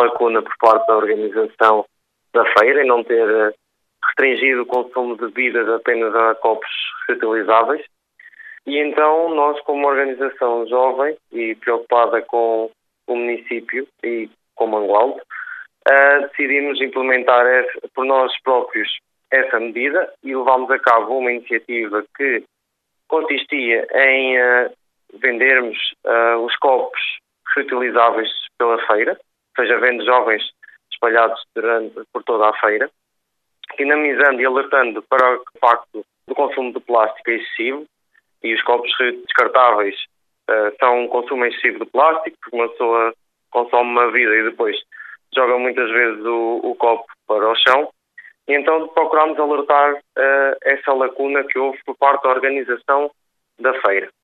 lacuna por parte da organização da feira em não ter restringido o consumo de bebidas apenas a copos reutilizáveis. E então nós, como organização jovem e preocupada com o município e com Mangualde, decidimos implementar por nós próprios essa medida e levámos a cabo uma iniciativa que consistia em vendermos os copos reutilizáveis pela feira, ou seja, vendo jovens espalhados por toda a feira, dinamizando e alertando para o facto do consumo de plástico excessivo, e os copos descartáveis são um consumo excessivo de plástico, porque uma pessoa consome uma vida e depois joga muitas vezes o copo para o chão. E então procurámos alertar essa lacuna que houve por parte da organização da feira.